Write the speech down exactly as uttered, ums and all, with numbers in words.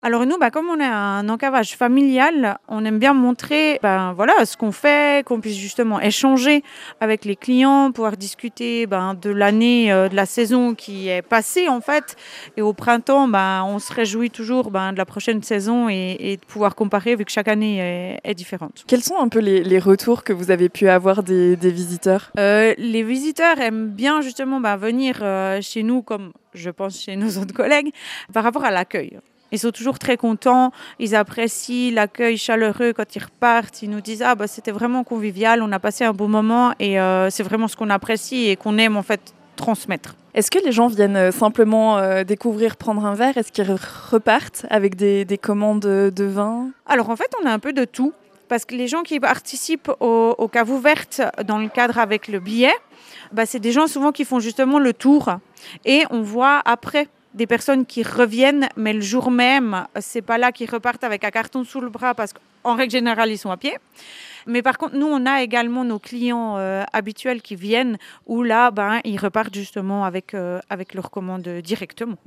Alors nous, bah, comme on est un encavage familial, on aime bien montrer, ben, voilà, ce qu'on fait, qu'on puisse justement échanger avec les clients, pouvoir discuter, ben, de l'année, heu, de la saison qui est passée, en fait. Et au printemps, ben, on se réjouit toujours, ben, de la prochaine saison et et de pouvoir comparer vu que chaque année est est différente. Quels sont un peu les les retours que vous avez pu avoir des des visiteurs? Heu, les visiteurs aiment bien justement, bah, venir, heu, chez nous comme je pense chez nos autres collègues, par rapport à l'accueil. Ils sont toujours très contents, ils apprécient l'accueil chaleureux quand ils repartent. Ils nous disent: «Ah bah, c'était vraiment convivial, on a passé un bon moment» et heu, c'est vraiment ce qu'on apprécie et qu'on aime en fait transmettre. Est-ce que les gens viennent, heu, simplement, heu, découvrir, prendre un verre? Est-ce qu'ils re repartent avec des des commandes, heu, de vin? Alors en fait, on a un peu de tout parce que les gens qui participent au aux caves ouvertes dans le cadre avec le billet, bah, c'est des gens souvent qui font justement le tour et on voit après des personnes qui reviennent, mais le jour même, c'est pas là qu'ils repartent avec un carton sous le bras parce qu'en règle générale, ils sont à pied. Mais par contre, nous, on a également nos clients, heu, habituels qui viennent où là, ben, ils repartent justement avec, heu, avec leur commande, directement.